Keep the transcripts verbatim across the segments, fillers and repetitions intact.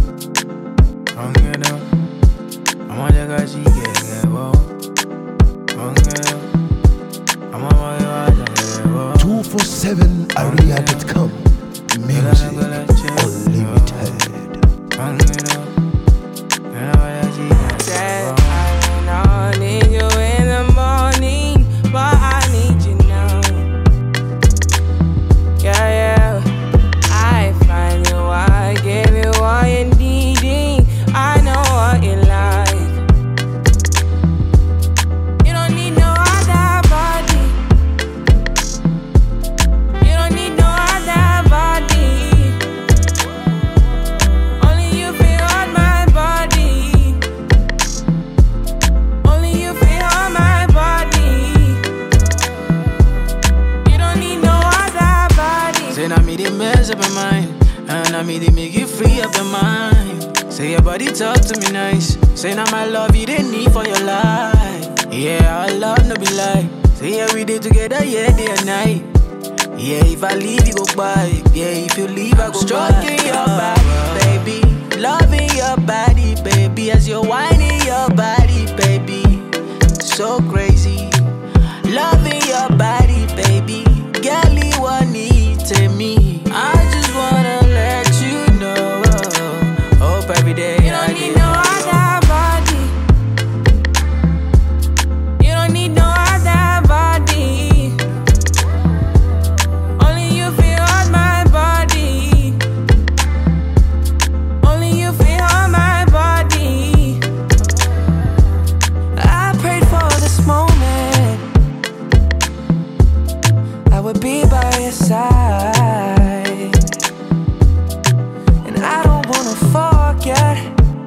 two forty-seven area dot com. Music Unlimited. Said I don't need you in the morning, but I need you now. Yeah, yeah. I find you, I give you all you needing. I know what you like. You don't need no other body. You don't need no other body. Only you feel on my body. Only you feel on my body. You don't need no other body. Say now me they mess up your mind, and now me they make you free up your mind. Say your body talk to me nice. Say now my love you didn't need for your life. Yeah, our love no be lie. Say yeah we did together, yeah day and night. Yeah, if I leave you go by. Yeah, if you leave I go stroking your body, baby. Loving your body, baby. As you're whining your body, baby. So crazy. Loving your body, baby. Girl, you want need to me. I just wanna let you know. Hope every day You don't need no other body. You don't need no other body. Only you feel on my body. Only you feel on my body. I prayed for this moment. I would be by your side. And I don't wanna forget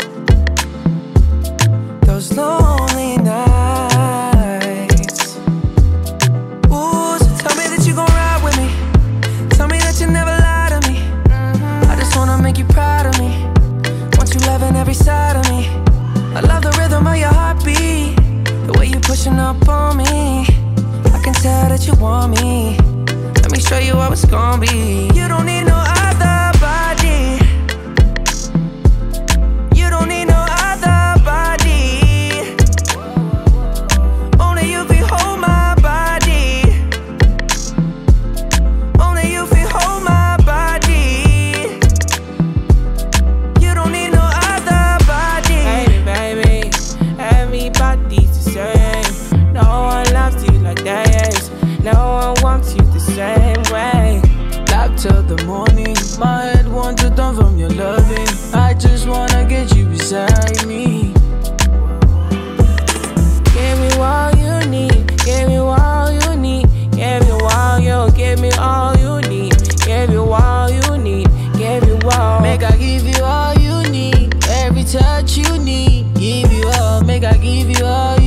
those lonely nights. Ooh, so tell me that you gon' ride with me. Tell me that you never lie to me. I just wanna make you proud of me. Want you loving every side of me. I love the rhythm of your heartbeat, the way you pushing up on me. I can tell that you want me. Let me show you how it's gon' be. You don't need no other body. You don't need no other body. Only you feel hold my body. Only you feel hold my body. You don't need no other body. Baby, baby, everybody's the same. No one loves you like this. No one wants you the same way. Love till the morning. My head wants to turn from your loving. I just wanna get you beside me. Give me all you need. Give me all you need. Give you all you. Give me all you need. Give you all you need. Give you all. Make I give you all you need. Every touch you need. Give you all. Make I give you all